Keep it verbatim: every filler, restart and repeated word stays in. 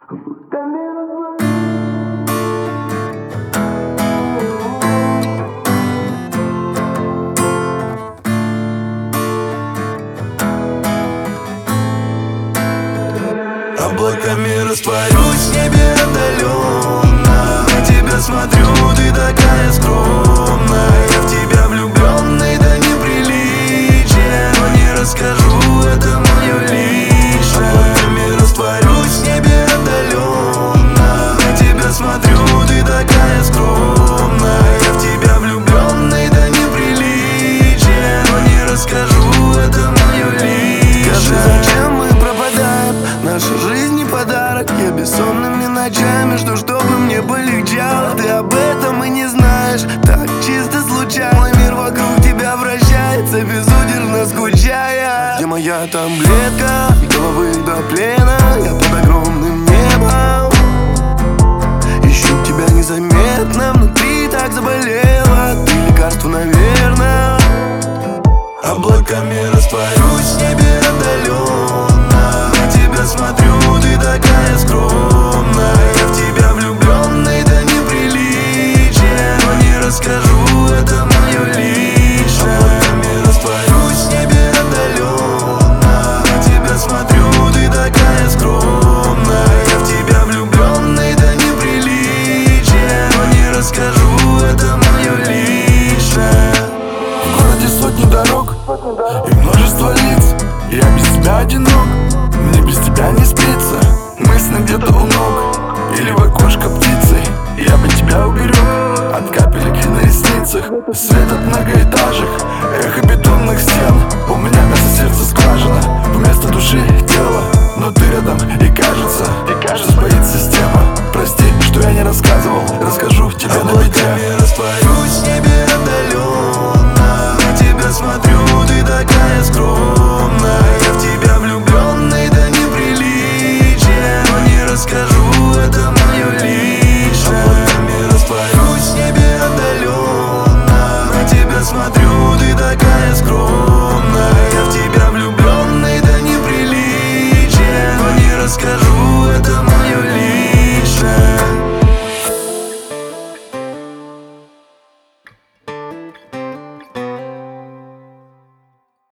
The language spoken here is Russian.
Облаками растворюсь в небе отдаленно. На тебя смотрю, ты такая скромная. Я в тебя влюбленный до неприличия, но не расскажу, это мое личное. Облаками растворюсь в небе отдаленно. На тебя смотрю, ты такая скромная. Я в тебя влюбленный до неприличия, но не расскажу, это мое личное. Скажи, зачем мы пропадаем? Наша жизнь не подарок. Я бессонными ночами жду, чтобы мне полегчало. Ты об этом и не знаешь, так чисто случайно. Мой мир вокруг тебя вращается, безудержно скучая. Где моя таблетка, головы до плена? Я под огромным небом ищу тебя незаметно. Внутри так заболело, ты лекарство, наверное. Облаками растворюсь в небе отдаленно. На тебя смотрю, ты такая скромная. Я в тебя влюбленный до неприличия, но не расскажу, это мое личное. Облаками растворюсь в небе отдаленно. На тебя смотрю, ты такая скромная. Я в тебя влюбленный до неприличия, но не расскажу, это мое личное. В городе сотни дорог и множество лиц. Я без тебя одинок, мне без тебя не спится. Мысли где-то у ног или в окошко птицы. Я бы тебя уберег от капелек на ресницах. Свет от многоэтажек, эхо бетонных стен. У меня вместо сердца скважина, вместо души тело. Но ты рядом и кажется, и кажется сбоит система. Прости, что я не рассказывал, расскажу тебе на бите. Облаками растворюсь в небе отдаленно. На тебя смотрю, ты такая скромная. Я в тебя влюбленный до неприличия, но не расскажу, это мое личное. Облаками растворюсь в небе отдаленно. На тебя смотрю, ты такая скромная. Я в тебя влюбленный до неприличия, но не расскажу, это